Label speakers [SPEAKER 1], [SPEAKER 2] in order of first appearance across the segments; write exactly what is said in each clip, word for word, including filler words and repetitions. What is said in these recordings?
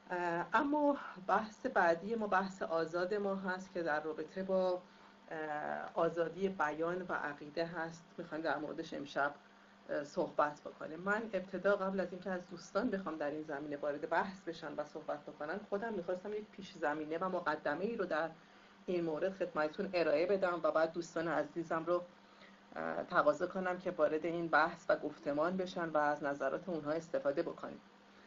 [SPEAKER 1] اما بحث بعدی ما بحث آزاد ما هست که در رابطه با آزادی بیان و عقیده هست. میخوایم در موردش امشب صحبت بکنیم. من ابتدا قبل از اینکه از دوستان بخوام در این زمینه وارد بحث بشن و صحبت بکنن، خودم میخواستم یک پیش زمینه و مقدمه ای رو در این مورد خدمتتون ارائه بدم و بعد دوستان عزیزم رو تقاضا کنم که وارد این بحث و گفتمان بشن و از نظرات اونها استفاده بکنیم.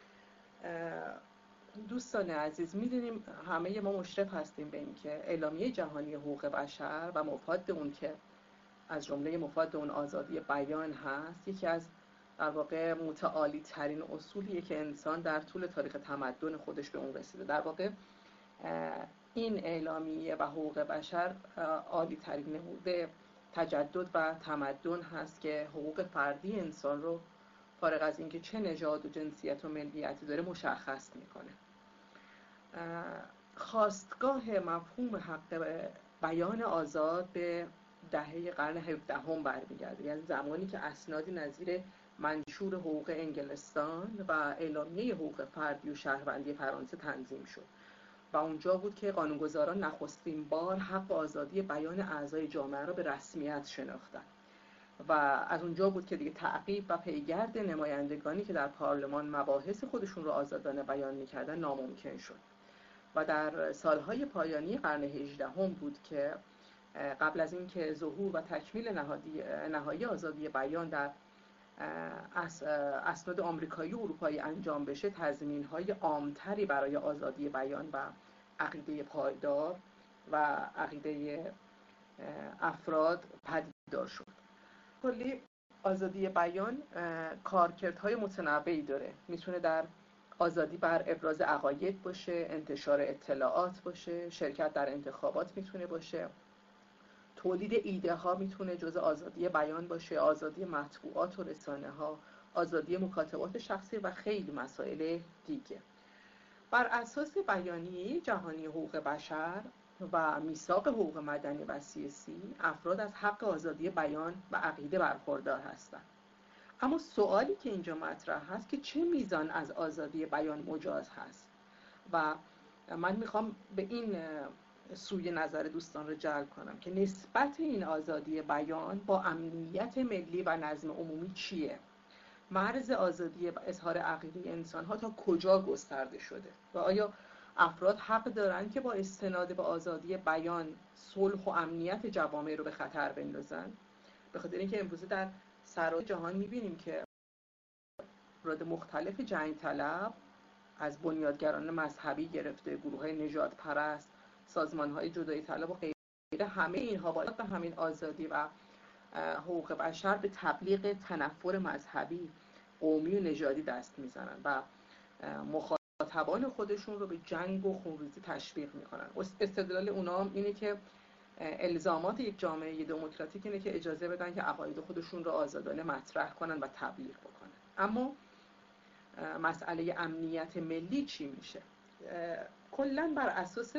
[SPEAKER 1] دوستان عزیز، میدونیم همه ما مشرف هستیم به این که اعلامیه جهانی حقوق بشر و مفاد اون که از جمله مفاد اون آزادی بیان هست، یکی از در واقع متعالی ترین اصولیه که انسان در طول تاریخ تمدن خودش به اون رسیده. در واقع این اعلامیه و حقوق بشر عالی ترین نموده تجدد و تمدن هست که حقوق فردی انسان رو فارغ از اینکه چه نژاد و جنسیت و ملیتی داره مشخص میکنه. خاستگاه مفهوم حق بیان آزاد به دهه قرن هفدهم برمیگرده، یعنی زمانی که اسنادی نظیر منشور حقوق انگلستان و اعلامیه حقوق فردی و شهروندی فرانسه تنظیم شد و اونجا بود که قانونگذاران نخستین بار حق آزادی بیان اعضای جامعه را به رسمیت شناختند و از اونجا بود که دیگه تعقیب و پیگرد نمایندگانی که در پارلمان مباحث خودشون رو آزادانه بیان می‌کردن ناممکن شد و در سالهای پایانی قرن هجدهم بود که قبل از اینکه ظهور و تکمیل نهادی نهایی آزادی بیان در اسناد آمریکایی و اروپایی انجام بشه، تضمین‌های عامتری برای آزادی بیان و عقیده پایدار و عقیده افراد پدیدار شد. کلی آزادی بیان کارکردهای متنوعی داره. میتونه در آزادی بر ابراز عقاید باشه، انتشار اطلاعات باشه، شرکت در انتخابات میتونه باشه، تولید ایده ها میتونه جزء آزادی بیان باشه، آزادی مطبوعات و رسانه ها، آزادی مکاتبات شخصی و خیلی مسائل دیگه. بر اساس بیانیه جهانی حقوق بشر و میثاق حقوق مدنی و سیاسی، افراد از حق آزادی بیان و عقیده برخوردار هستند. اما سوالی که اینجا مطرح هست که چه میزان از آزادی بیان مجاز هست و من میخوام به این سوی نظر دوستان رو جلب کنم که نسبت این آزادی بیان با امنیت ملی و نظم عمومی چیه؟ مرز آزادی اظهار عقیده انسان‌ها تا کجا گسترده شده و آیا افراد حق دارند که با استناد به آزادی بیان صلح و امنیت جوامع رو به خطر بندازن؟ به خاطر اینکه امروزه در سراسر جهان می‌بینیم که افراد مختلف جنگ طلب، از بنیادگران مذهبی گرفته گروه‌های نژاد پرست، سازمان‌های جدایی طلب و غیره، همه اینها باید به همین آزادی و حقوق بشر به تبلیغ تنفر مذهبی، قومی و نژادی دست میزنن و مخاطبان خودشون رو به جنگ و خونریزی تشویق میکنن. استدلال اونا اینه که الزامات یک جامعه دموکراتیک اینه که اجازه بدن که عقاید خودشون رو آزادانه مطرح کنن و تبلیغ بکنن. اما مسئله امنیت ملی چی میشه؟ کلاً بر اساس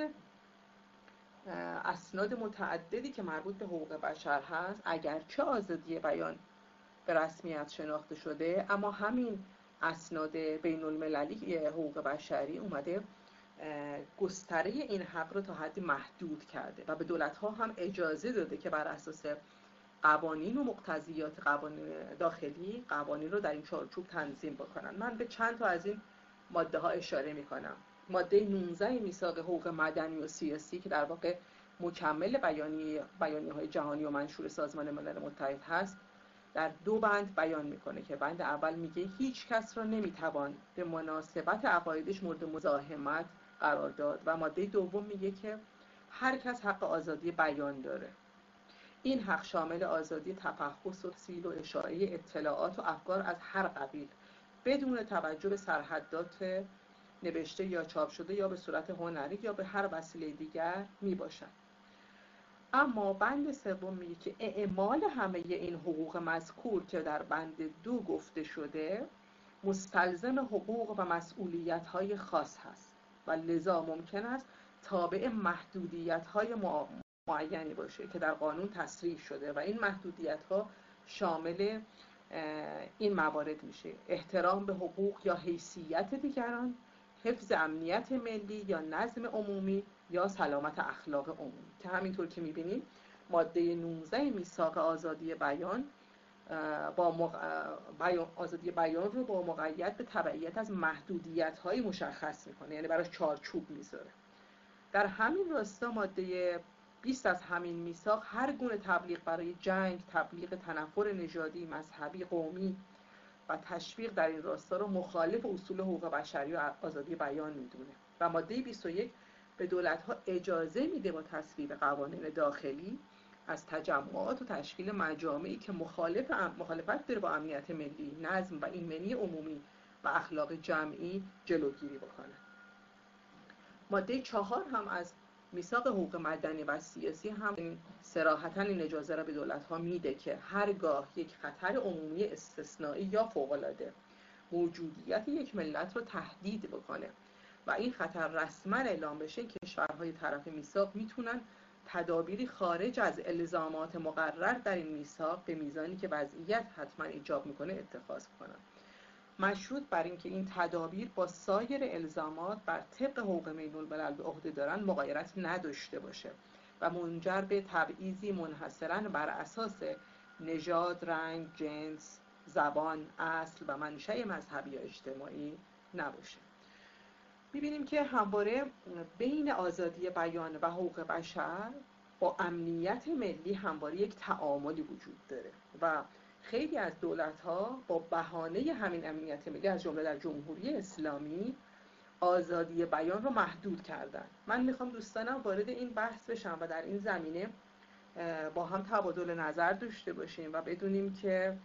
[SPEAKER 1] اسناد متعددی که مربوط به حقوق بشر هست، اگرچه آزادی بیان به رسمیت شناخته شده، اما همین اسناد بین المللی حقوق بشری اومده گستره این حق رو تا حدی محدود کرده و به دولت‌ها هم اجازه داده که بر اساس قوانین و مقتضیات قوانین داخلی قوانین رو در این چارچوب تنظیم بکنن. من به چند تا از این ماده ها اشاره میکنم. ماده نوزده میثاق حقوق مدنی و سیاسی که در واقع مکمل بیانیه بیانیه‌های جهانی و منشور سازمان ملل متحد هست، در دو بند بیان میکنه که بند اول میگه هیچ کس را نمیتوان به مناسبت عقایدش مورد مزاحمت قرار داد و ماده دوم میگه که هر کس حق آزادی بیان داره. این حق شامل آزادی تفحص و تحصیل و اشاعه اطلاعات و افکار از هر قبیل بدون توجه به سرحدات نوشته یا چاپ شده یا به صورت هنری یا به هر وسیله دیگر می باشد. اما بند سوم میگه که اعمال همه این حقوق مذکور که در بند دو گفته شده مستلزم حقوق و مسئولیت‌های خاص هست و لذا ممکن است تابع محدودیت‌های معینی باشه که در قانون تصریح شده و این محدودیت‌ها شامل این موارد میشه: احترام به حقوق یا حیثیت دیگران، حفظ امنیت ملی یا نظم عمومی یا سلامت اخلاق عمومی، که همینطور که می‌بینیم ماده نوزده میثاق آزادی بیان با مق... بیان... آزادی بیان رو با مقید به تبعیت از محدودیت‌های مشخص می‌کنه، یعنی براش چارچوب میذاره. در همین راستا ماده بیست از همین میثاق هر گونه تبلیغ برای جنگ، تبلیغ تنفر نژادی، مذهبی، قومی و تشویق در این راستا رو مخالف اصول حقوق بشری و آزادی بیان میدونه. و ماده بیست و یک به دولت‌ها اجازه میده با تصویب قوانین داخلی از تجمعات و تشکیل مجامعی که مخالف مخالفت داره با امنیت ملی، نظم و ایمنی عمومی و اخلاق جمعی جلوگیری بکنه. ماده چهار هم از میثاق حقوق مدنی و سیاسی هم صراحتاً این اجازه را به دولت‌ها میده که هرگاه یک خطر عمومی استثنایی یا فوق‌العاده موجودیت یک ملت رو تهدید بکنه و این خطر رسما اعلام بشه، کشورهای طرف میثاق میتونن تدابیری خارج از الزامات مقرر در این میثاق به میزانی که وضعیت حتما ایجاب میکنه اتخاذ کنن، مشروط بر اینکه این تدابیر با سایر الزامات بر طبق حقوق بین الملل به عهده دارن مغایرت نداشته باشه و منجر به تبعیضی منحصراً بر اساس نژاد، رنگ، جنس، زبان، اصل و منشأ مذهبی یا اجتماعی نباشه. می‌بینیم که همواره بین آزادی بیان و حقوق بشر با امنیت ملی همواره یک تعاملی وجود داره و خیلی از دولت‌ها با بهانه همین امنیت ملی، از جمله در جمهوری اسلامی، آزادی بیان رو محدود کردن. من میخوام دوستانم وارد این بحث بشم و در این زمینه با هم تبادل نظر داشته باشیم و بدونیم که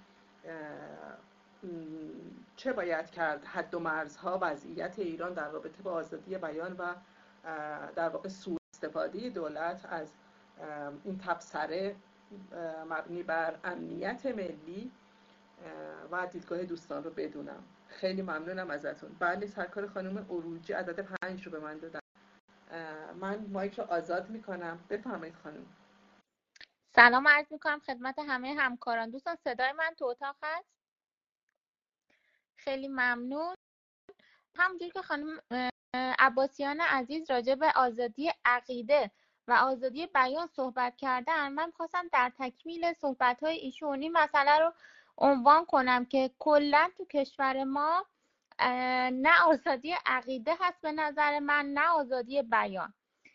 [SPEAKER 1] چه باید کرد، حد و مرزها وضعیت ایران در رابطه با آزادی بیان و در واقع سوء استفاده دولت از این تبصره مبنی بر امنیت ملی و دیدگاه دوستان رو بدونم. خیلی ممنونم ازتون. بله، سرکار خانم عروجی عدد پنج رو به من دادن. من مایک رو آزاد میکنم. بفرمایید خانم.
[SPEAKER 2] سلام عرض میکنم خدمت همه همکاران. دوستان صدای من تو اتاق هست؟ خیلی ممنون. همونجوری که خانم عباسیان عزیز راجع به آزادی عقیده و آزادی بیان صحبت کردن، من خواستم در تکمیل صحبت‌های ایشون این مسئله رو عنوان کنم که کلا تو کشور ما نه آزادی عقیده هست به نظر من، نه آزادی بیان.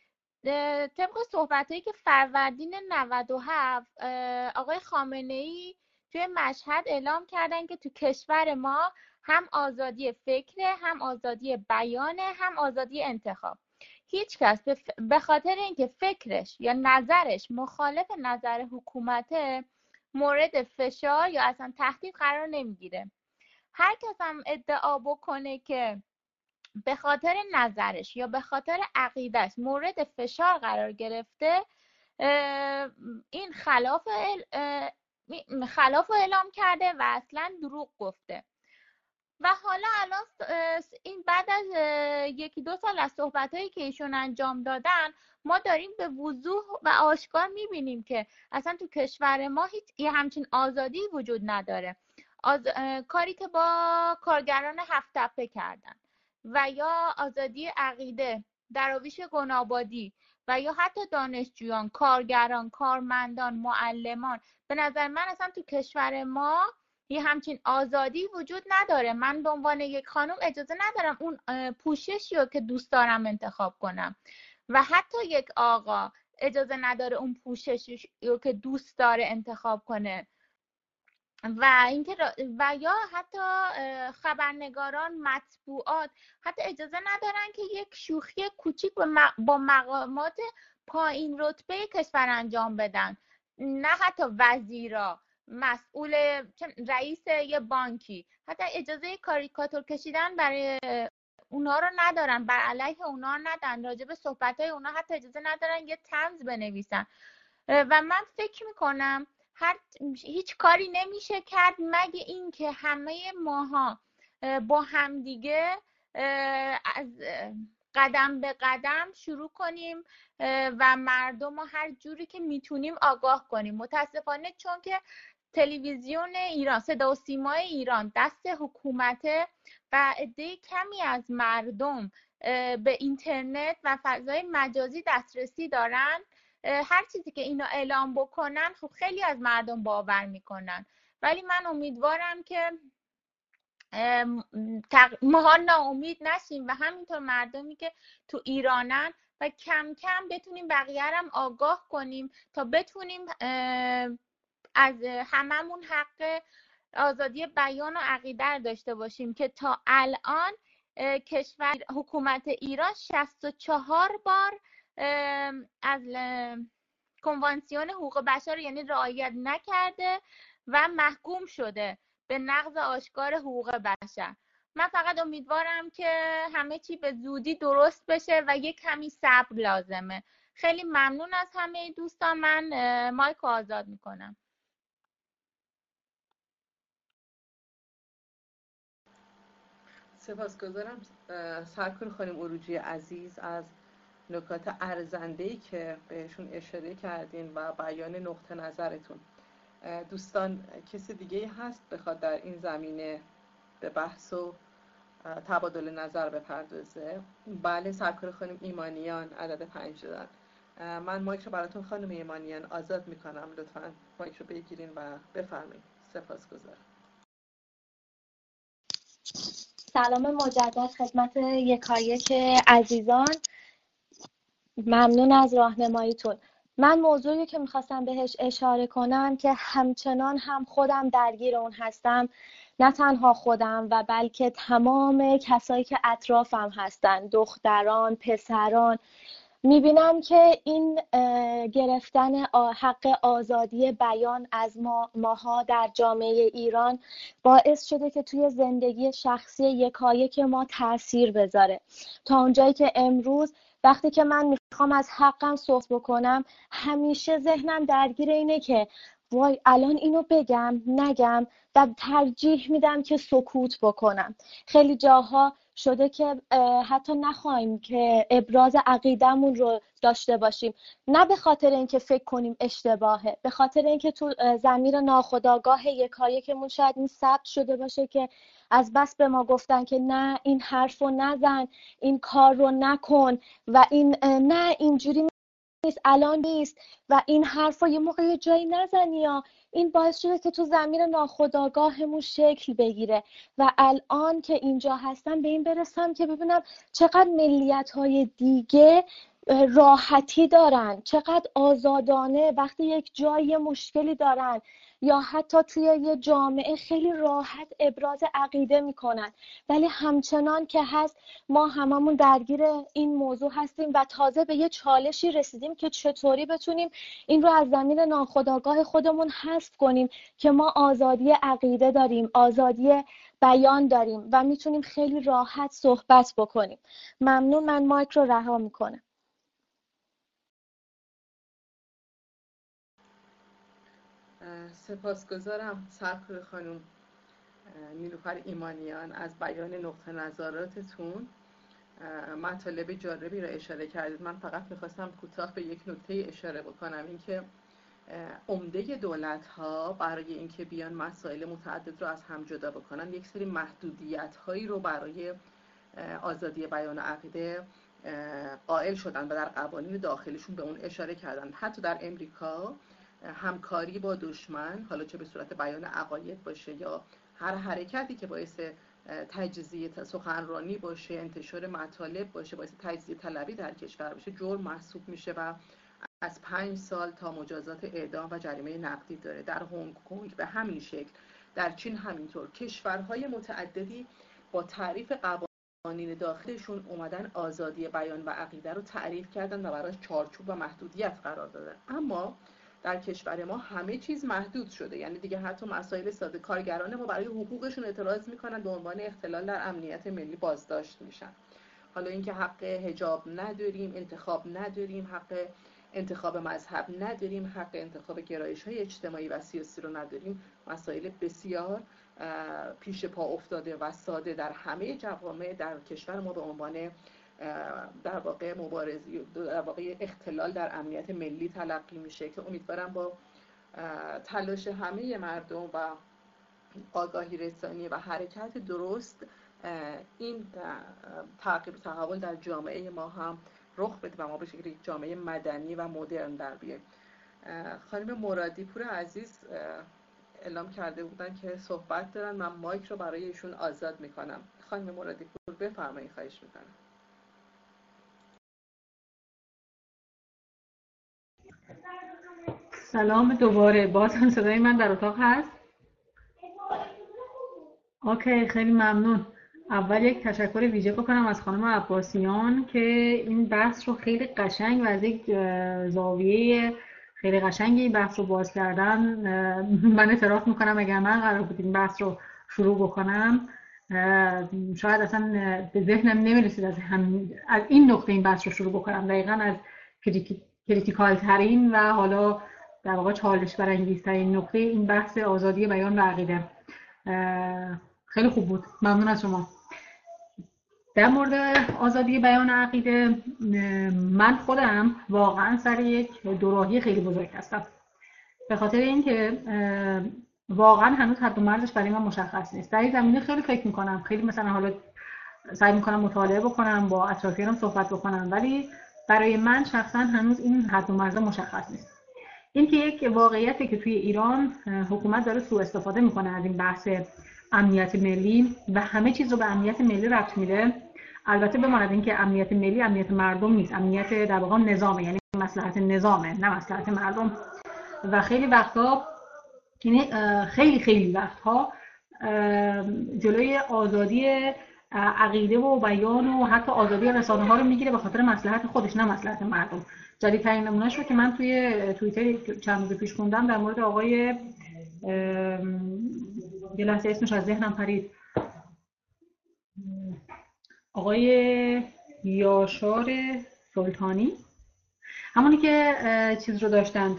[SPEAKER 2] طبق صحبت‌هایی که فروردین نود و هفت آقای خامنه‌ای توی مشهد اعلام کردن که تو کشور ما هم آزادی فکره، هم آزادی بیانه، هم آزادی انتخاب. هیچ کس به خاطر اینکه فکرش یا نظرش مخالف نظر حکومته مورد فشار یا اصلا تهدید قرار نمیگیره. هر کس هم ادعا بکنه که به خاطر نظرش یا به خاطر عقیدش مورد فشار قرار گرفته، این خلاف خلاف اعلام کرده و اصلا دروغ گفته. و حالا الان این بعد از یکی دو سال از صحبت‌هایی که ایشون انجام دادن، ما داریم به وضوح و آشکار می‌بینیم که اصلا تو کشور ما هیچ یه همچین آزادی وجود نداره. آز... کاری که با کارگران هفت تپه کردن و یا آزادی عقیده، دراویش گنابادی و یا حتی دانشجویان، کارگران، کارمندان، معلمان، به نظر من اصلا تو کشور ما یه همچین آزادی وجود نداره. من به عنوان یک خانم اجازه ندارم اون پوششی رو که دوست دارم انتخاب کنم و حتی یک آقا اجازه نداره اون پوششی رو که دوست داره انتخاب کنه. و اینکه و یا حتی خبرنگاران، مطبوعات حتی اجازه ندارن که یک شوخی کوچیک با مقامات پایین رتبه کشور انجام بدن، نه حتی وزیرا، مسئول، رئیس یه بانکی، حتی اجازه کاریکاتور کشیدن برای اونا رو ندارن، بر علیه اونا ندن، راجع به صحبت‌های اونا حتی اجازه ندارن یه طنز بنویسن. و من فکر میکنم هر هیچ کاری نمیشه کرد مگه این که همه ماها با همدیگه از قدم به قدم شروع کنیم و مردم رو هر جوری که میتونیم آگاه کنیم. متاسفانه چون که تلویزیون ایران، صدا و سیمای ایران دست حکومته و عده کمی از مردم به اینترنت و فضای مجازی دسترسی دارن، هر چیزی که اینا اعلام بکنن خب خیلی از مردم باور میکنن. ولی من امیدوارم که ماها ناامید نشیم و همینطور مردمی که تو ایرانن و کم کم بتونیم بقیه هم آگاه کنیم تا بتونیم از هممون حق آزادی بیان و عقیده رو داشته باشیم که تا الان کشور حکومت ایران شصت و چهار بار از کنوانسیون حقوق بشر یعنی رعایت نکرده و محکوم شده به نقض آشکار حقوق بشر. من فقط امیدوارم که همه چی به زودی درست بشه و یک کمی صبر لازمه. خیلی ممنون از همه دوستان. من مایک رو آزاد میکنم.
[SPEAKER 1] سپاسگزارم سرکار خانم عروجی عزیز از نکات ارزنده‌ای که بهشون اشاره کردین و بیان نقطه نظرتون. دوستان کسی دیگه هست بخواد در این زمینه به بحث و تبادل نظر بپردازه؟ بله، سرکار خانم ایمانیان عدد پنج دادن. من مایک رو براتون خانم ایمانیان آزاد میکنم، لطفاً مایک رو بگیرین و بفرمایید. سپاسگزارم.
[SPEAKER 3] سلام مجدد خدمت یکایک عزیزان، ممنون از راهنماییتون. من موضوعی که میخواستم بهش اشاره کنم که همچنان هم خودم درگیر اون هستم، نه تنها خودم و بلکه تمام کسایی که اطرافم هستن، دختران، پسران، میبینم که این گرفتن حق آزادی بیان از ما ماها در جامعه ایران باعث شده که توی زندگی شخصی یکایک ما تأثیر بذاره. تا اونجایی که امروز وقتی که من میخوام از حقم صحبت بکنم همیشه ذهنم درگیر اینه که وای الان اینو بگم نگم، و ترجیح میدم که سکوت بکنم. خیلی جاها شده که حتی نخواهیم که ابراز عقیدمون رو داشته باشیم، نه به خاطر اینکه فکر کنیم اشتباهه، به خاطر اینکه تو ضمیر ناخودآگاه یکایکمون شاید این ثبت شده باشه که از بس به ما گفتن که نه این حرف رو نزن، این کار رو نکن و این نه اینجوری نیست، الان نیست و این حرف رو یه موقع یه جایی نزنی یا این باعث شده که تو ضمیر ناخودآگاهمون شکل بگیره. و الان که اینجا هستم به این برسم که ببینم چقدر ملیت‌های دیگه راحتی دارن، چقدر آزادانه وقتی یک جای مشکلی دارن یا حتی توی یه جامعه خیلی راحت ابراز عقیده میکنن. ولی همچنان که هست ما هممون درگیر این موضوع هستیم و تازه به یه چالشی رسیدیم که چطوری بتونیم این رو از زمین ناخودآگاه خودمون حذف کنیم که ما آزادی عقیده داریم، آزادی بیان داریم و میتونیم خیلی راحت صحبت بکنیم. ممنون، من مایک رو رها میکنم.
[SPEAKER 1] سپاسگزارم سرکار خانم نیلوفر ایمانیان از بیان نقطه نظراتتون. مطالب جالبی را اشاره کردید. من فقط میخواستم کوتاه به یک نکته اشاره بکنم، اینکه عمده دولت ها برای اینکه بیان مسائل متعدد رو از هم جدا بکنن یک سری محدودیت هایی رو برای آزادی بیان و عقیده قائل شدن و در قوانین داخلیشون به اون اشاره کردن. حتی در امریکا همکاری با دشمن، حالا چه به صورت بیان عقاید باشه یا هر حرکتی که باعث تجزیه سخنرانی باشه، انتشار مطالب باشه، باعث تجزیه طلبی در کشور باشه، جرم محسوب میشه و از پنج سال تا مجازات اعدام و جریمه نقدی داره. در هنگ کنگ به همین شکل، در چین همینطور. کشورهای متعددی با تعریف قوانین داخلشون اومدن آزادی بیان و عقیده رو تعریف کردن و براش چارچوب و محدودیت قرار دادن. اما در کشور ما همه چیز محدود شده، یعنی دیگه حتی مسائل ساده، کارگران ما برای حقوقشون اعتراض میکنن، به عنوان اختلال در امنیت ملی بازداشت میشن. حالا اینکه حق حجاب نداریم، انتخاب نداریم، حق انتخاب مذهب نداریم، حق انتخاب گرایش‌های اجتماعی و سیاسی رو نداریم، مسائل بسیار پیش پا افتاده و ساده در همه جوامع در کشور ما به عنوان در واقع مبارزه، در واقع اختلال در امنیت ملی تلقی میشه که امیدوارم با تلاش همه مردم و آگاهی رسانی و حرکت درست این تغییر تحول در جامعه ما هم رخ بده و ما به شکل یک جامعه مدنی و مدرن در بیایم. خانم مرادی پور عزیز اعلام کرده بودن که صحبت دارن، من مایک رو برای ایشون آزاد میکنم. خانم مرادی پور بفرمایید، خواهش میکنم.
[SPEAKER 4] سلام دوباره، باز هم صدای من در اتاق هست؟ اوکی، خیلی ممنون. اول یک تشکر ویژه بکنم از خانم عباسیان که این بحث رو خیلی قشنگ و از یک زاویه خیلی قشنگی این بحث رو باز کردن. من اعتراف میکنم اگر من قرار بود این بحث رو شروع بکنم شاید اصلا به ذهنم نمیرسید از, هم... از این نقطه این بحث رو شروع بکنم، دقیقاً از کریتیکال ترین و حالا در واقع چالش برانگیزترین نقطه این بحث آزادی بیان و عقیده. خیلی خوب بود، ممنون از شما. در مورد آزادی بیان و عقیده من خودم واقعا سر یک دوراهی خیلی بزرگ هستم، به خاطر اینکه واقعا هنوز حد و مرزش برای من مشخص نیست. در این زمینه خیلی فکر میکنم، خیلی مثلا حالا سعی میکنم مطالعه بکنم، با اطرافیانم صحبت بکنم، ولی برای من شخصا هنوز این حد و مرز مشخص نیست. این که یک واقعیتی که توی ایران حکومت داره سوء استفاده میکنه از این بحث امنیت ملی و همه چیز رو به امنیت ملی ربط میده. البته بماند این که امنیت ملی امنیت مردم نیست، امنیت در واقع نظامه، یعنی مصلحت نظامه نه مصلحت مردم. و خیلی وقتا یعنی خیلی خیلی وقتها جلوی آزادی عقیده و بیان و حتی آزادی رسانه ها رو میگیره به خاطر مصلحت خودش نه مصلحت مردم. جدیدترین نمونهش رو که من توی توییتر چند روز پیش خوندم در مورد آقای یه لحظه اسمش از ذهنم پرید، آقای یاشار سلطانی، همونی که چیز رو داشتند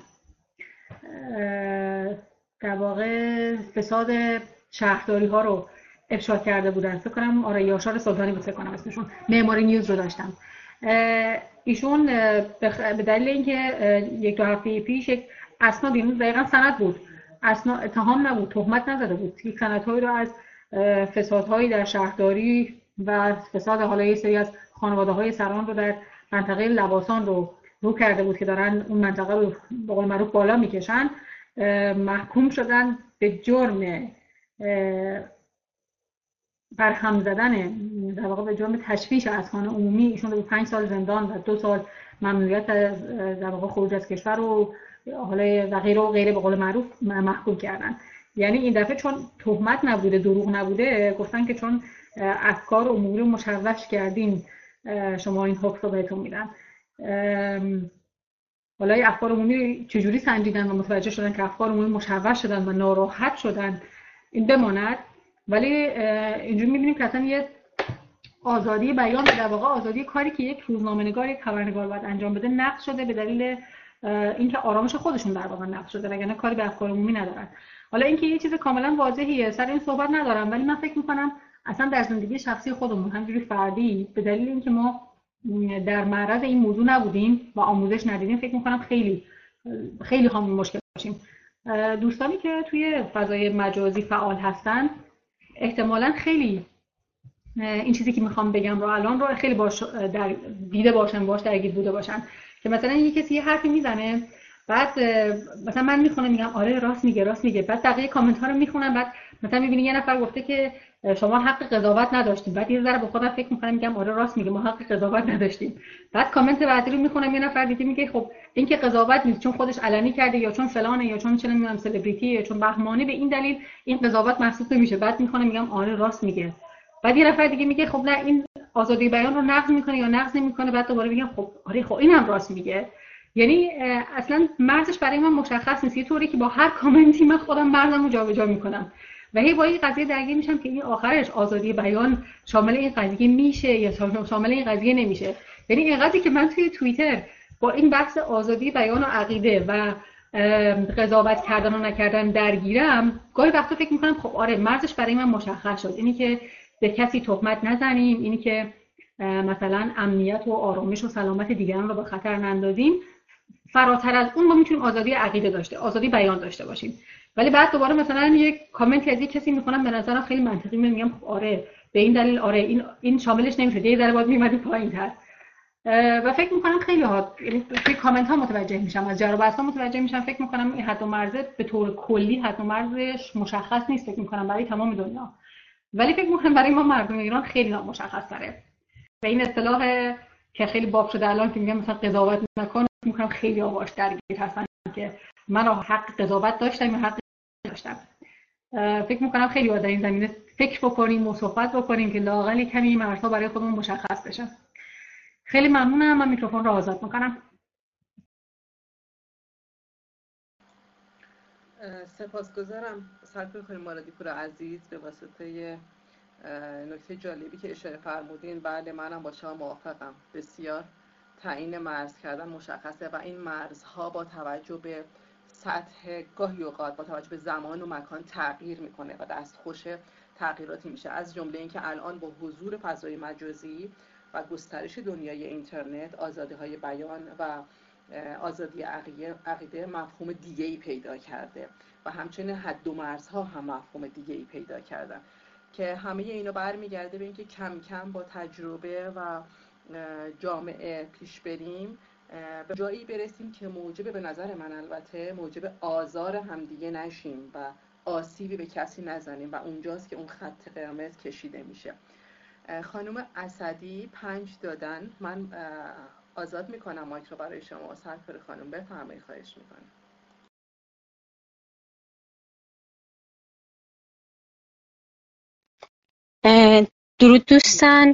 [SPEAKER 4] در واقع فساد شهرداری ها رو افشا کرده بودن، فکر کنم آره یاشار سلطانی بود، فکر کنم اسمشون، معماری نیوز رو داشتم. ایشون به دلیل اینکه یک دو هفته پیش یک اسناد، این دقیقاً سند بود، اسناد اتهام نبود، تهمت نزده بود، یک سندهایی رو از فسادهایی در شهرداری و فساد حالا یه سری از خانواده‌های سران رو در منطقه لواسان رو رو کرده بود که دارن اون منطقه رو به قول معروف بالا میکشن. محکوم شدن به جرم برهم زدن، در واقع به جرم تشویش اذهان عمومی. ایشون رو به پنج سال زندان و دو سال ممنوعیت در واقع خروج از کشور و حالا و غیره و غیره به قول معروف محکوم کردن. یعنی این دفعه چون تهمت نبوده، دروغ نبوده، گفتن که چون افکار عمومی رو مشوش کردین شما این حکم رو بهتون میدن. حالا افکار عمومی چجوری سنجیدن و متوجه شدن که افکار عمومی مشوش شدن و ناراحت شدن این بماند، ولی اینجوری می‌بینیم که اصلا یه آزادی بیان در واقع آزادی کاری که یک روزنامه‌نگار یک خبرنگار باید انجام بده نقض شده به دلیل اینکه آرامش خودشون در واقع نقض شده، وگرنه کاری به افکار عمومی ندارن. حالا اینکه یه چیز کاملا واضحیه سر این صحبت ندارم، ولی من فکر می‌کنم اصلا در زندگی شخصی خودمون همینجوری فردی به دلیل اینکه ما در معرض این موضوع نبودیم و آموزش ندیدیم فکر می‌کنم خیلی خیلی خام مشکل داشتیم. دوستانی که توی فضای مجازی فعال هستن احتمالاً خیلی این چیزی که میخوام بگم رو الان رو خیلی باش در دیده باشن، باش درگیر بوده باشن که مثلا یه کسی یه حرفی میزنه، بعد مثلا من میخونم میگم آره راست میگه راست میگه، بعد بقیه کامنت ها رو میخونم، بعد مثلا میبینی یه نفر گفته که شما حق قضاوت نداشتیم، بعد یه ذره به خودم فکر میکنم میگم آره راست میگه ما حق قضاوت نداشتیم، بعد کامنت بعدی رو میخونم یه نفر دیگه میگه خب این که قضاوت نیست چون خودش علنی کرده یا چون فلانه یا چون چه نمیدونم سلبریتی یا چون بهمانی به این دلیل این قضاوت محسوب نمیشه، بعد میخونم میگم آره راست میگه، بعد یه نفر دیگه میگه خب نه این آزادی بیان رو نقض میکنه یا نقض نمیکنه، بعد دوباره میگم خب آره خب اینم راست میگه. یعنی اصلا مرزش برای من مشخص نیست، یه طوری که با هر کامنتی من خودم مرزم رو جابجا میکنم و هی با این قضیه درگیر میشم که این آخرش آزادی بیان شامل این قضیه میشه یا شامل این قضیه نمیشه. یعنی اینقدری که من توی توییتر با این بحث آزادی بیان و عقیده و قضاوت کردن و نکردن درگیرم، گاهی وقتا فکر میکنم خب آره مرزش برای من مشخص شد، اینی که به کسی تهمت نزنیم، اینی که مثلا امنیت و آرامش و سلامت دیگران رو به خطر نندازیم، فراتر از اون ما میتونیم آزادی عقیده داشته آزادی بیان داشته باشیم. ولی بعد دوباره مثلا یک کامنتی از یک کسی میخونم به نظرم خیلی منطقی، میگم آره به این دلیل آره این این شاملش نمیشه، یه ذره باید میومدی پایین‌تر. و فکر میکنم خیلی ها توی کامنت ها متوجه میشم، از جر و بحث ها متوجه میشم. فکر میکنم این حد و مرز به طور کلی حد و مرزش مشخص نیست، فکر میکنم برای تمام دنیا، ولی فکر میکنم برای ما مردم ایران خیلی نامشخص تره. و این اصطلاح که خیلی باب شده الان که میگم مثلا قضاوت نکن، فکر میکنم خیلی ها باش درگیر هستن که من حق قضاوت داشتم یا حق داشتم. فکر میکنم خیلی ها در این زمینه فکر بکنیم و صحبت بکنیم که لااقل کمی مرزها برای خودمون مشخص بشه. خیلی ممنونم. من میکروفون رو آزاد میکنم.
[SPEAKER 1] سپاسگزارم سرکار خانم مارادیپور عزیز به واسطه نکته جالبی که اشاره فرمودین. بله منم با شما موافقم. بسیار تعیین مرز کردن مشخصه و این مرزها با توجه به سطح گاهی اوقات با توجه به زمان و مکان تغییر میکنه و دستخوش تغییراتی میشه، از جمله اینکه الان با حضور فضای مجازی و گسترش دنیای اینترنت آزادی‌های بیان و آزادی عقیده مفهوم دیگه‌ای پیدا کرده و همچنین حد و مرزها هم مفهوم دیگه‌ای پیدا کردن که همه اینا برمیگرده به اینکه کم کم با تجربه و جامعه پیش بریم به جایی برسیم که موجب، به نظر من البته، موجب آزار همدیگه نشیم و آسیبی به کسی نزنیم و اونجاست که اون خط قرمز کشیده میشه. خانم اسدی پنج دادن. من آزاد میکنم مایک رو برای شما. سرکار خانم بفرمایید، خواهش میکنم.
[SPEAKER 5] درود دوستان،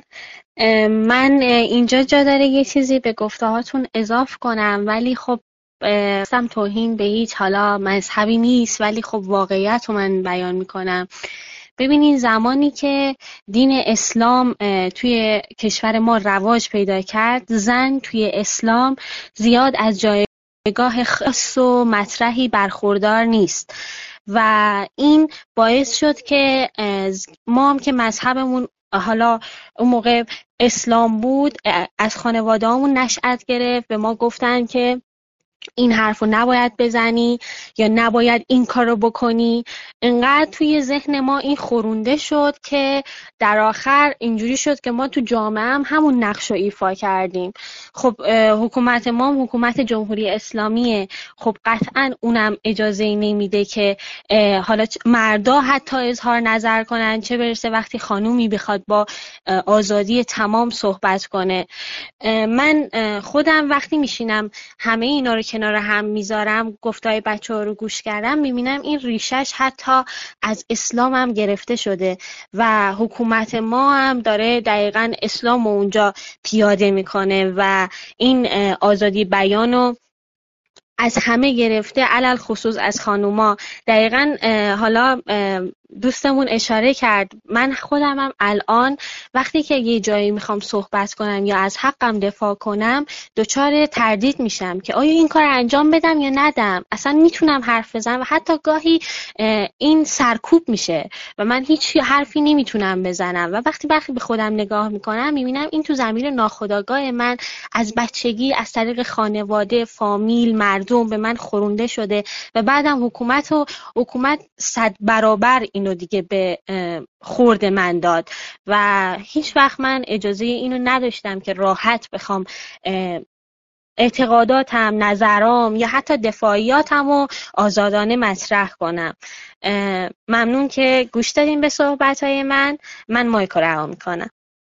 [SPEAKER 5] من اینجا جا داره یه چیزی به گفته هاتون اضاف کنم، ولی خب سم توهین به هیچ حالا مذهبی نیست، ولی خب واقعیت رو من بیان میکنم. ببینین زمانی که دین اسلام توی کشور ما رواج پیدا کرد، زن توی اسلام زیاد از جایگاه خاص و مطرحی برخوردار نیست و این باعث شد که ما هم که مذهبمون حالا اون موقع اسلام بود از خانواده همون نشأت گرفت، به ما گفتن که این حرفو نباید بزنی یا نباید این کارو بکنی. انقدر توی ذهن ما این خورونده شد که در آخر اینجوری شد که ما تو جامعه هم همون نقش رو ایفا کردیم. خب حکومت ما هم حکومت جمهوری اسلامیه، خب قطعا اونم اجازه نمیده که حالا مردا حتی اظهار نظر کنن، چه برسه وقتی خانومی بخواد با آزادی تمام صحبت کنه. من خودم وقتی میشینم همه اینا رو کنار هم میذارم، گفتای بچه ها رو گوش کردم، میبینم این ریشش حتی از اسلام هم گرفته شده و حکومت ما هم داره دقیقاً اسلام رو اونجا پیاده میکنه و این آزادی بیانو از همه گرفته، علل خصوص از خانوما. دقیقاً حالا دوستمون اشاره کرد، من خودم هم الان وقتی که یه جایی میخوام صحبت کنم یا از حقم دفاع کنم دچار تردید میشم که آیا این کار انجام بدم یا ندم، اصلا میتونم حرف بزنم و حتی گاهی این سرکوب میشه و من هیچ حرفی نمیتونم بزنم و وقتی وقتی به خودم نگاه میکنم میبینم این تو ضمیر ناخودآگاه من از بچگی از طریق خانواده، فامیل، مردم به من خورونده شده و بعدم حکومت و حکومت صد برابر اینو دیگه به خورد من داد و هیچ وقت من اجازه اینو نداشتم که راحت بخوام اعتقاداتم، نظرام یا حتی دفاعیاتم رو آزادانه مطرح کنم. ممنون که گوش دادین به صحبت‌های من. من مایک رو رها میکنم.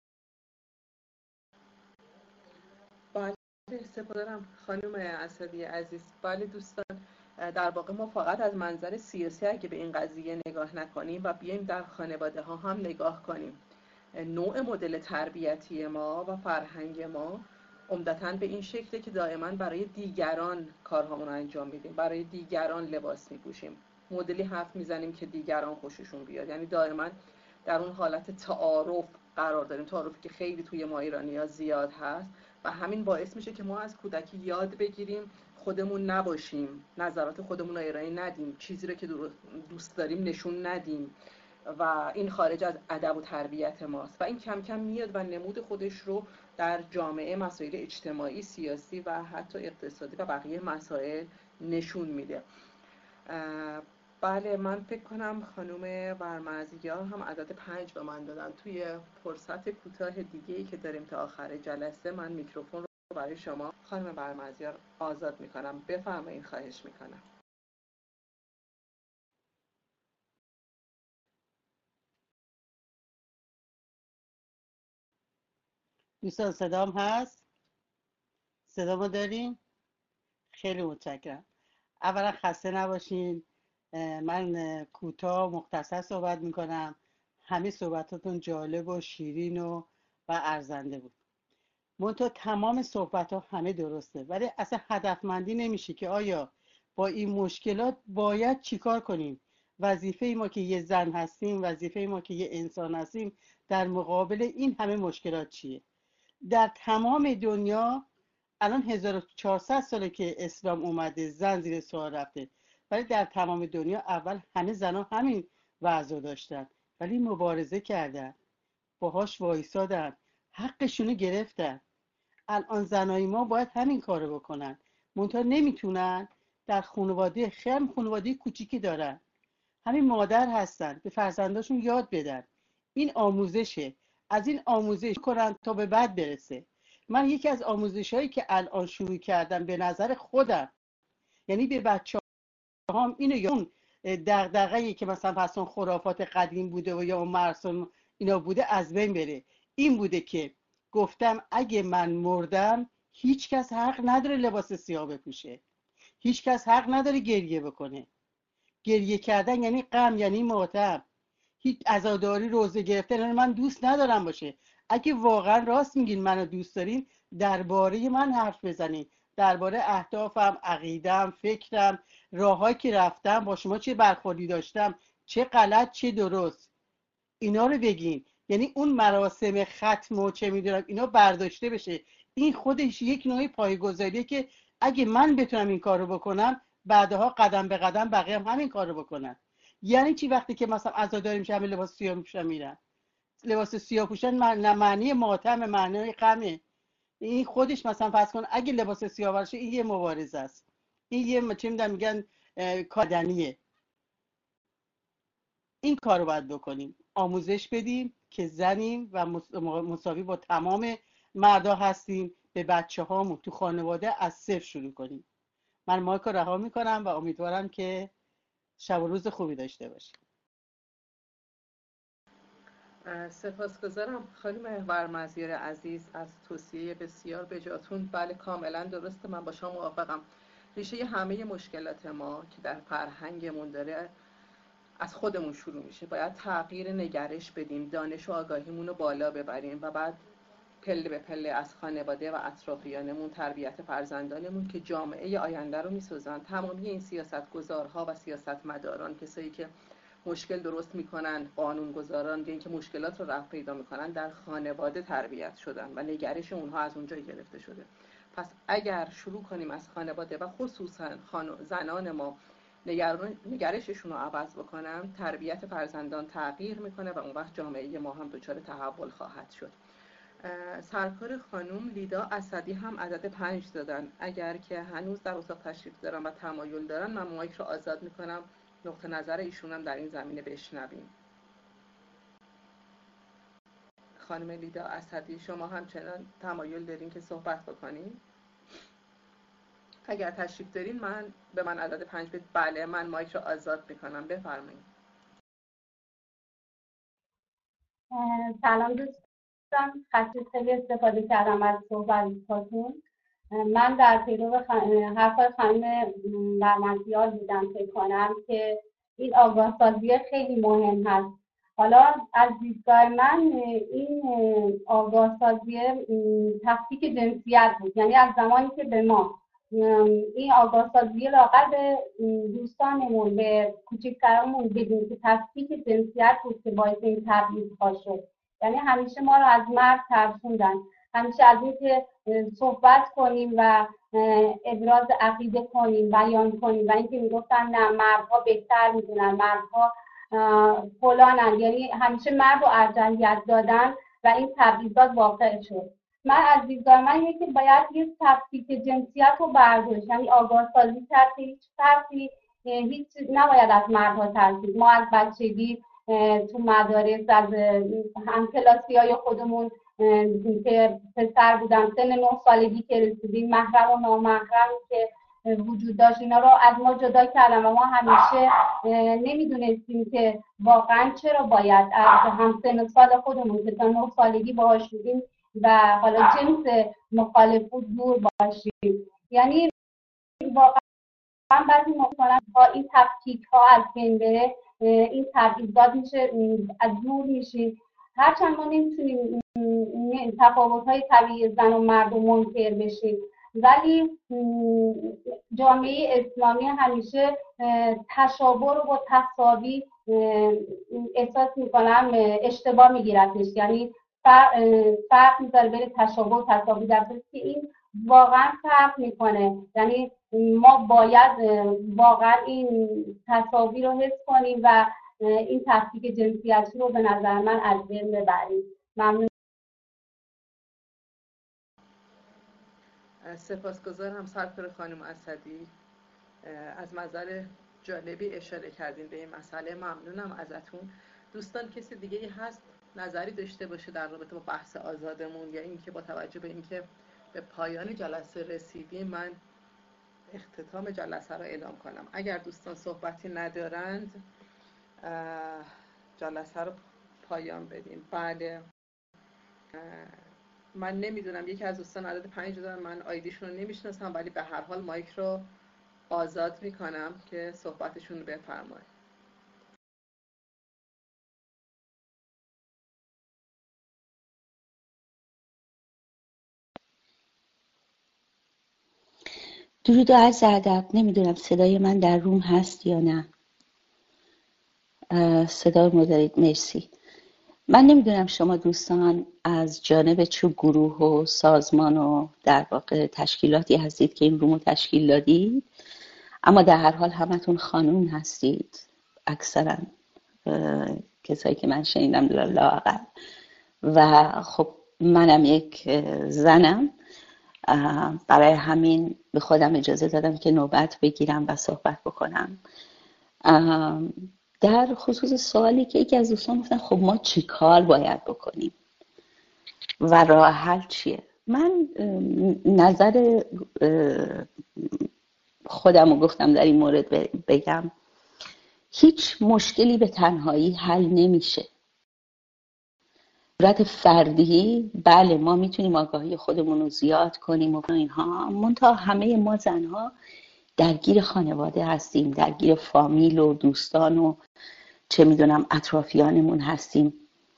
[SPEAKER 1] بله سپاسگزارم خانم اسدی عزیز. بله دوستان، در واقع ما فقط از منظر سیاسی اگه به این قضیه نگاه نکنیم و بیایم در خانواده ها هم نگاه کنیم، نوع مدل تربیتی ما و فرهنگ ما عمدتاً به این شکله که دائما برای دیگران کارهامون رو انجام میدیم، برای دیگران لباس میپوشیم، مدلی حرف میزنیم که دیگران خوششون بیاد، یعنی دائما در اون حالت تعارف قرار داریم، تعارفی که خیلی توی ما ایرانی‌ها زیاد هست و همین باعث میشه که ما از کودکی یاد بگیریم خودمون نباشیم، نظرات خودمون رو ارائه ندیم، چیزی رو که دوست داریم نشون ندیم و این خارج از ادب و تربیت ماست و این کم کم میاد و نمود خودش رو در جامعه مسائل اجتماعی، سیاسی و حتی اقتصادی و بقیه مسائل نشون میده. بله، من فکر کنم خانم ورمزیار هم عدد پنج به من دادن. توی فرصت کوتاه دیگه‌ای که داریم تا آخر جلسه من میکروفون رو برای شما خانم ورمزیار آزاد میکنم. بفرمایید، خواهش میکنم.
[SPEAKER 6] دوستان صدام هست؟ صدامو دارین؟ خیلی متشکرم. اولا خسته نباشین. من کوتاه مختصر صحبت میکنم. همه صحبتاتون جالب و شیرین و و ارزنده بود. منتها تمام صحبت ها همه درسته، ولی اصلا هدفمندی نمیشه که آیا با این مشکلات باید چیکار کنیم. وظیفه ما که یه زن هستیم، وظیفه ما که یه انسان هستیم، در مقابل این همه مشکلات چیه؟ در تمام دنیا الان هزار و چهارصد ساله که اسلام اومده، زن زیر سوال رفته، ولی در تمام دنیا اول همه زنها همین وضع داشتن، ولی مبارزه کردن، باهاش وایسادن، حقشونو گرفتن. الان زنای ما باید همین کارو بکنن، منتها نمیتونن. در خانواده خیلی خانواده کوچیکی دارن، همین مادر هستن، به فرزنداشون یاد بدن. این آموزشه، از این آموزش کنن تا به بعد برسه. من یکی از آموزش هایی که الان شروع کردم به نظر خودم، یعنی به بچه هم اینو، یا اون دغدغه‌ای که مثلا پسون خرافات قدیم بوده و یا اون مرسوم اینا بوده از بین بره، این بوده که گفتم اگه من مردم هیچ کس حق نداره لباس سیاه بپوشه، هیچ کس حق نداره گریه بکنه. گریه کردن یعنی غم، یعنی ماتم. هیچ عزاداری، روزه گرفتن من دوست ندارم باشه. اگه واقعا راست میگین منو دوست دارین، درباره من حرف بزنین، درباره اهدافم، عقیدم، فکرم، راههایی که رفتم، با شما چه برخوردی داشتم، چه غلط چه درست، اینا رو بگین. یعنی اون مراسم ختم و چه میدونم اینا برداشته بشه. این خودش یک نوعی پایه‌گذاریه که اگه من بتونم این کارو بکنم، بعدها قدم به قدم بقیه هم همین کارو بکنن. یعنی چی؟ وقتی که مثلا عزاداری میشه همه لباس سیاه میپوشن میرن، لباس سیاه پوشن معنی ماتم، معنی غمه. این خودش مثلا فرض کن اگه لباس سیاه باشه، این یه مبارزه است، این یه چه میدونم میگن کادنیه. این کارو باید بکنیم، آموزش بدیم که زنیم و مساوی با تمام مردا هستیم. به بچه هامون تو خانواده از صفر شروع کنیم. من مایک رو رها میکنم و امیدوارم که شب و روز خوبی داشته باشیم.
[SPEAKER 1] سپاسگزارم خانم ورمزیار عزیز از توصیه بسیار بجاتون. بله کاملا درسته، من با شما موافقم. ریشه همه مشکلات ما که در فرهنگمون داره از خودمون شروع میشه. باید تغییر نگرش بدیم، دانش و آگاهیمون رو بالا ببریم و بعد پله به پله از خانواده و اطرافیانمون، تربیت فرزندانمون که جامعه آینده رو میسازن. تمامی این سیاستگزارها و سیاستمداران، کسایی که مشکل درست میکنن، قانونگذاران، دیگه که مشکلات رو رفع پیدا میکنن، در خانواده تربیت شدن و نگرش اونها از اونجا گرفته شده. پس اگر شروع کنیم از خانواده و خصوصا زنان ما نگرششون رو عوض بکنن، تربیت فرزندان تغییر میکنه و اون وقت جامعه ما هم دچار تحول خواهد شد. سرکار خانم لیدا اسدی هم عدد پنج دادن. اگر که هنوز در اتاق تشریف دارن و تمایل دارن، من مایک رو آزاد میکنم نقطه نظر ایشون هم در این زمینه بشنویم. خانم لیدا اسدی، شما همچنان تمایل دارین که صحبت بکنین؟ اگر تشریف دارین من به من عدد پنج بدید. بله، من مایک رو آزاد میکنم، بفرمایید.
[SPEAKER 7] سلام دوستان، خیلی خیلی استفاده کردم از صحبتاتون. من در پیرو حرف خانم ورمزیار بودم فکر کنم که این آگاه سازی خیلی مهم هست. حالا از دیدگاه من این آگاه سازی تفکیک جنسیت بود، یعنی از زمانی که به ما این آگاه سازی لااقل به دوستانمون، به کوچکترمون بگیم که تفکیک جنسیت بود که باعث این تبعیض ها شد. یعنی همیشه ما رو از مرد ترسوندن، همیشه از این که صحبت کنیم و ابراز عقیده کنیم، بیان کنیم و اینکه میگفتن نه مردها بهتر میدونن، مردها فلانن، یعنی همیشه مرد رو ارجحیت دادن و این تبعیضات واقع شد. من از دیدگاه من یکی باید یه تفکیک جنسیت رو برداشت، یعنی آگاه سازی کرد که هیچ فرقی هیچ نباید از مردها ترسید. ما از بچگی تو مدارس از همکلاسی های خودمون که پسر بودن سن نه سالگی که رسیدیم محرم و نامحرم که وجود داشت اینا رو از ما جدا کردن و ما همیشه نمیدونستیم که واقعا چرا باید از هم سن سال خودمون که تا نه سالگی باهاش بودیم و حالا جنس مخالف بود دور باشیم. یعنی واقعا بعضی موقع با این تفکیک ها از بین بره این تبعیضات میشه، از دور میشیم. هرچند ما نمیتونیم تفاوت های طبیعی زن و مرد و منکر بشیم، ولی جامعه اسلامی همیشه تشابه رو با تساوی احساس میکنم اشتباه میگیرتش، یعنی فرق میذاره بین تشابه و تساوی، در حالی که این واقعا فرق میکنه. یعنی ما باید واقعا این تساوی رو حس کنیم و این تفکیک جنسیتی رو به نظر من از بین ببریم. ممنون.
[SPEAKER 1] سپاسگزارم سرکار خانم اسدی، از منظر جالبی اشاره کردین به این مسئله. ممنونم ازتون. دوستان کسی دیگه ای هست نظری داشته باشه در رابطه با بحث آزادمون، یا اینکه با توجه به اینکه به پایان جلسه رسیدیم من اختتام جلسه رو اعلام کنم؟ اگر دوستان صحبتی ندارند جلسه رو پایان بدیم. بله، من نمیدونم، یکی از دوستان عدد پنج دادن، من آیدیشون رو نمیشناسم، ولی به هر حال مایک رو آزاد میکنم که صحبتشون رو بفرمایید.
[SPEAKER 8] درود و عرض ادب. نمیدونم صدای من در روم هست یا نه. صدای ما دارید؟ مرسی. من نمیدونم شما دوستان از جانب چه گروه و سازمان و در واقع تشکیلاتی هستید که این رومو تشکیل دادید، اما در هر حال همتون خانوم هستید اکثرا کسایی که من شنیدم لااقل، و خب منم یک زنم، برای همین به خودم اجازه دادم که نوبت بگیرم و صحبت بکنم. در خصوص سوالی که یکی از دوستان گفتن خب ما چی کار باید بکنیم و راه حل چیه، من نظر خودم رو گفتم در این مورد بگم. هیچ مشکلی به تنهایی حل نمیشه. صورت فردی بله ما میتونیم آگاهی خودمون رو زیاد کنیم و اینها، منتها همه ما زنها درگیر خانواده هستیم، درگیر فامیل و دوستان و چه میدونم اطرافیانمون هستیم.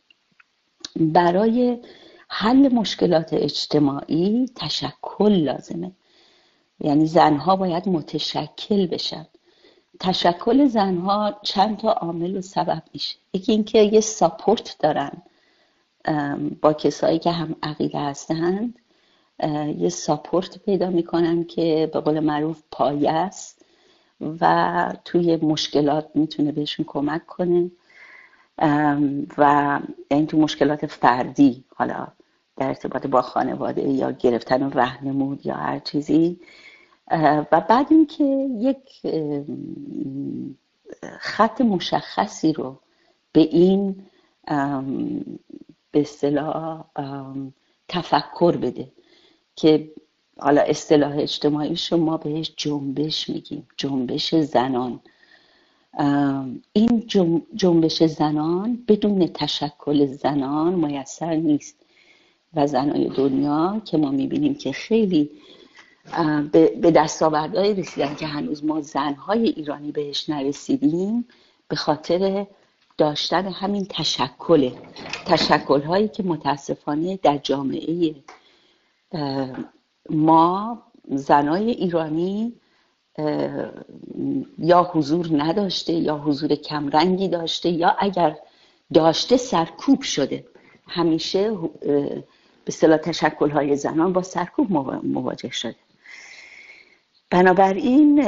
[SPEAKER 8] برای حل مشکلات اجتماعی تشکل لازمه، یعنی زنها باید متشکل بشن. تشکل زنها چند تا عامل و سبب میشه. یکی اینکه یه ساپورت دارن با کسایی که هم عقیده هستند، یه ساپورت پیدا میکنن که به قول معروف پایه است و توی مشکلات میتونه بهشون کمک کنه، و این تو مشکلات فردی، حالا در ارتباط با خانواده یا گرفتن راهنمود یا هر چیزی. و بعد اینکه یک خط مشخصی رو به این به اصطلاح تفکر بده که حالا اصطلاح اجتماعی شما بهش جنبش میگیم، جنبش زنان. این جنبش زنان بدون تشکل زنان میسر نیست و زنای دنیا که ما میبینیم که خیلی به دستاوردهای رسیدن که هنوز ما زنهای ایرانی بهش نرسیدیم به خاطر داشتن همین تشکل تشکل هایی که متاسفانه در جامعه ما زنای ایرانی یا حضور نداشته یا حضور کمرنگی داشته، یا اگر داشته سرکوب شده. همیشه به اصطلاح تشکل های زنان با سرکوب مواجه شده. بنابراین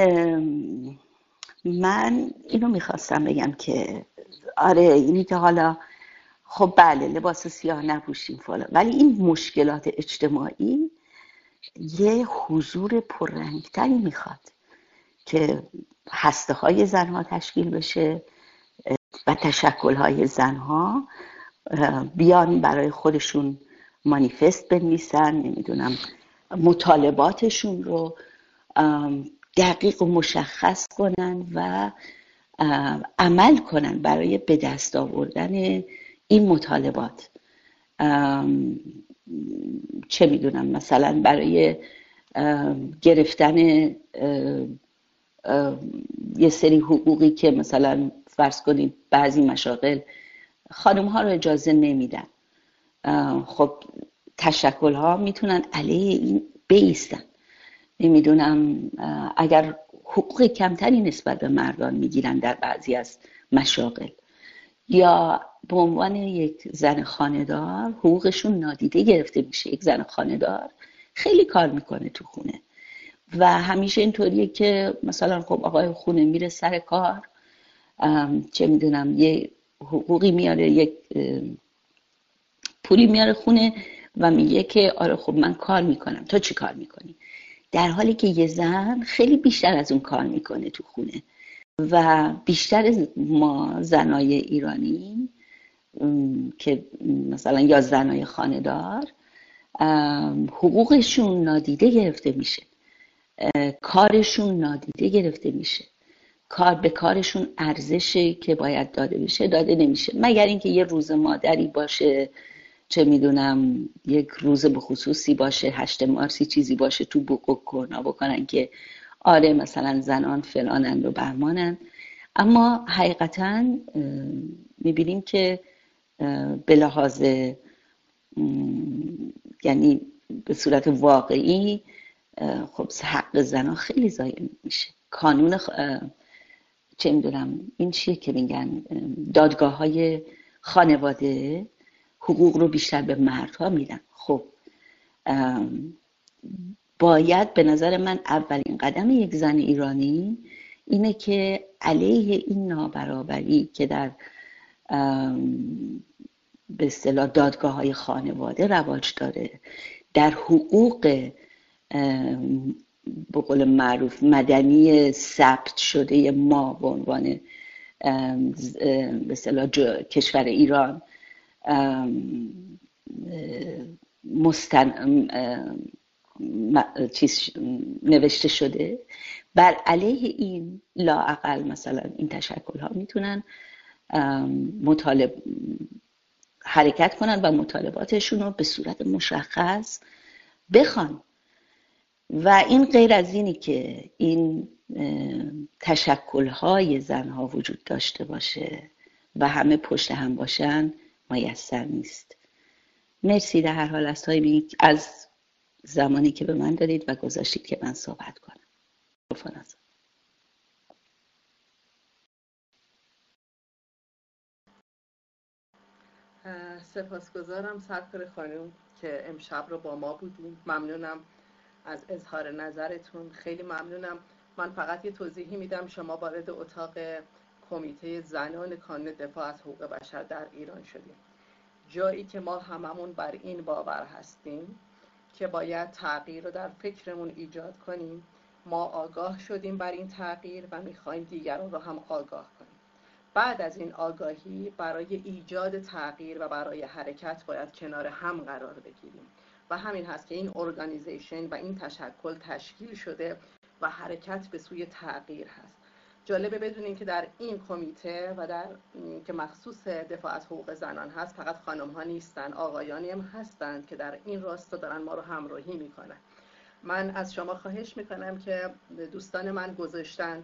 [SPEAKER 8] من اینو میخواستم بگم که آره اینی که حالا خب بله لباس سیاه نپوشیم فلان، ولی این مشکلات اجتماعی یه حضور پررنگتری میخواد که هسته های زنها تشکیل بشه و تشکل های زنها بیان برای خودشون مانیفست بنویسن، نمیدونم مطالباتشون رو دقیق و مشخص کنن و عمل کنن برای به دست آوردن این مطالبات. چه میدونم مثلا برای گرفتن یه سری حقوقی که مثلا فرض کنید بعضی مشاغل خانم ها رو اجازه نمیدن، خب تشکل ها میتونن علیه این بایستن. نمیدونم اگر حقوق کمتری نسبت به مردان میگیرن در بعضی از مشاغل، یا به عنوان یک زن خانه‌دار حقوقشون نادیده گرفته میشه. یک زن خانه‌دار خیلی کار میکنه تو خونه و همیشه اینطوریه که مثلا خب آقای خونه میره سر کار، چه میدونم یه حقوقی میاره، یک پولی میاره خونه و میگه که آره خب من کار میکنم، تو چی کار میکنی؟ در حالی که یه زن خیلی بیشتر از اون کار میکنه تو خونه. و بیشتر ما زنای ایرانی که مثلا یا زنای خانه‌دار حقوقشون نادیده گرفته میشه، کارشون نادیده گرفته میشه، کار به کارشون ارزشی که باید داده بشه داده نمیشه، مگر اینکه یه روز مادری باشه، چه میدونم یک روز به خصوصی باشه، هشت مارسی چیزی باشه تو بوق کرنا بکنن که آره مثلا زنان فلانند و بهمانند. اما حقیقتا میبینیم که به لحاظ یعنی به صورت واقعی خب حق زنان خیلی ضایع میشه. کانون خ... چه میدونم این چیه که میگن دادگاه های خانواده حقوق رو بیشتر به مردها میدن. خب باید به نظر من اولین قدم یک زن ایرانی اینه که علیه این نابرابری که در به اصطلاح دادگاه های خانواده رواج داره، در حقوق به قول معروف مدنی ثبت شده ما به عنوان به اصطلاح کشور ایران مستن چیز نوشته شده، بر علیه این لااقل مثلا این تشکل ها میتونن مطالب حرکت کنن و مطالباتشون رو به صورت مشخص بخوان. و این غیر از اینی که این تشکل های زنها وجود داشته باشه و همه پشت هم باشن میسر نیست. مرسی در هر حال از از زمانی که به من دادید و گذاشتید که من صحبت کنم.
[SPEAKER 1] سپاسگزارم سرکار خانم که امشب رو با ما بودیم. ممنونم از اظهار نظرتون، خیلی ممنونم. من فقط یه توضیحی میدم. شما وارد اتاق کمیته زنان کانون دفاع از حقوق بشر در ایران شدیم، جایی که ما هممون بر این باور هستیم که باید تغییر رو در فکرمون ایجاد کنیم. ما آگاه شدیم بر این تغییر و میخوایم دیگران رو هم آگاه کنیم. بعد از این آگاهی برای ایجاد تغییر و برای حرکت باید کنار هم قرار بگیریم و همین هست که این ارگانیزیشن و این تشکل تشکیل شده و حرکت به سوی تغییر هست. جالبه بدونین که در این کمیته و در که مخصوص دفاع از حقوق زنان هست فقط خانم ها نیستن، آقایانی هم هستند که در این راستا دارن ما رو همراهی میکنن. من از شما خواهش میکنم که دوستان من گذاشتن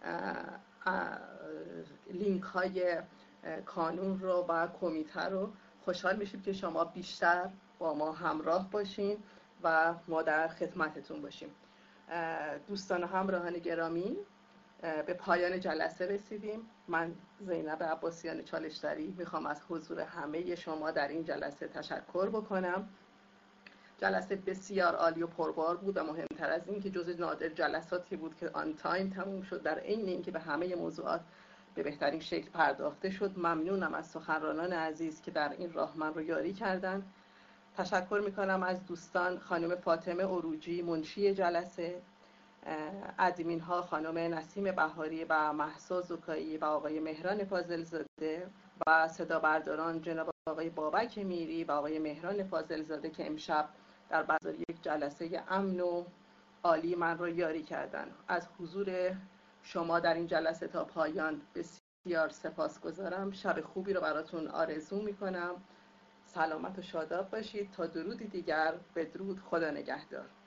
[SPEAKER 1] لینک های کانون رو و کمیته رو، خوشحال میشیم که شما بیشتر با ما همراه باشین و ما در خدمتتون باشیم. دوستان همراهان گرامی، به پایان جلسه رسیدیم. من زینب عباسیان چالشتری میخوام از حضور همه شما در این جلسه تشکر بکنم. جلسه بسیار عالی و پربار بود و مهمتر از این که جزء نادر جلساتی بود که آن تایم تموم شد، در عین اینکه به همه موضوعات به بهترین شکل پرداخته شد. ممنونم از سخنرانان عزیز که در این راه من رو یاری کردن. تشکر میکنم از دوستان خانم فاطمه عروجی منشی جلسه، ادمین ها خانم نسیم بهاری و مهسا زکایی و آقای مهران فاضلزاده و صدا برداران جناب آقای بابک میری و آقای مهران فاضلزاده که امشب در برگزاری یک جلسه امن و عالی من رو یاری کردن. از حضور شما در این جلسه تا پایان بسیار سپاسگزارم. شب خوبی رو براتون آرزو میکنم. سلامت و شاداب باشید. تا درودی دیگر، بدرود، خدا نگهدار.